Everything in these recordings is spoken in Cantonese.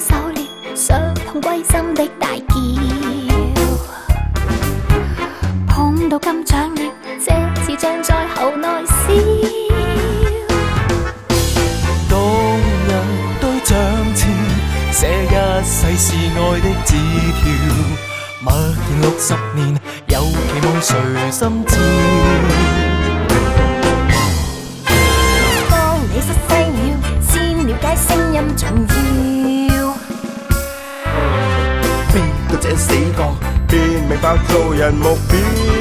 狩獵，相同歸心的大叫，碰到金獎了，這次將在口內燒。 當日對像前寫一世是愛的字條，默然60年，有期望誰心照？ 當你失聲了，先了解聲音重要。 飛到這死角，便明白做人目標。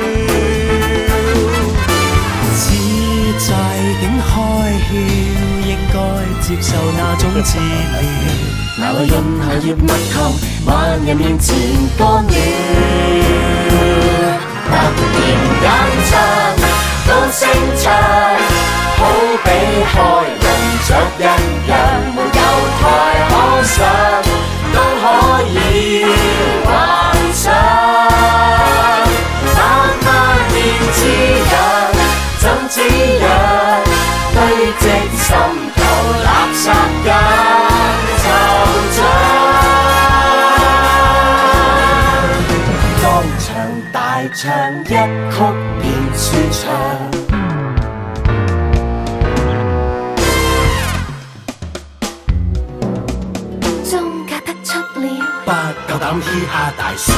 此際竟開竅，應該接受那種治療。 哪位因下葉蜜糖，萬人面前乾了。突然間唱，高聲唱，好比開輪雀一樣，沒有台可上，都可以幻想。80000年之癢，怎止癢？堆積心頭垃圾間惆悵。當場大唱一曲便舒暢。 終嫁得出了， 不夠膽嘻哈大笑，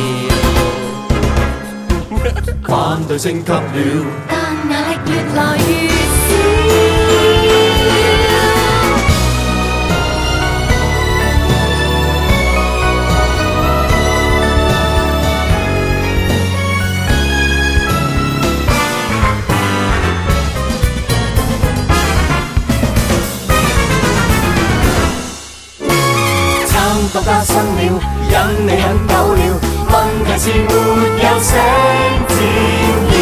反對升級了。 但壓力越來越少。 差唔多加薪了，忍你很久了，問題是沒有升展要。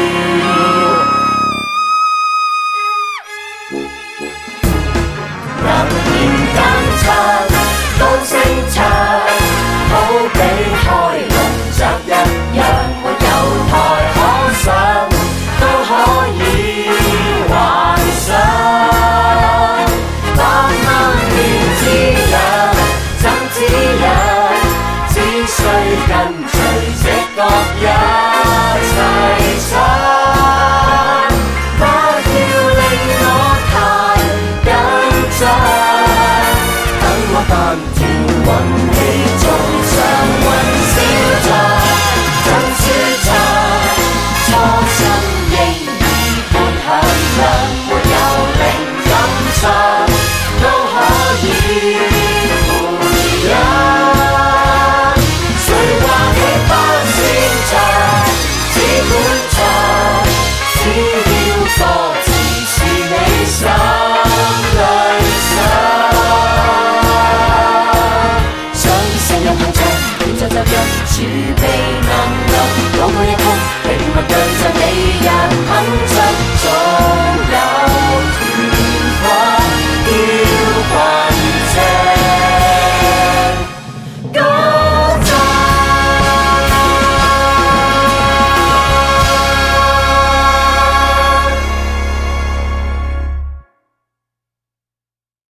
突然間唱，高聲唱，好比開輪雀一樣，沒有台可上，都可以幻想。80000年之癢，怎止癢？只需跟隨這各一齊唱，不要令我太緊張，等我丹田運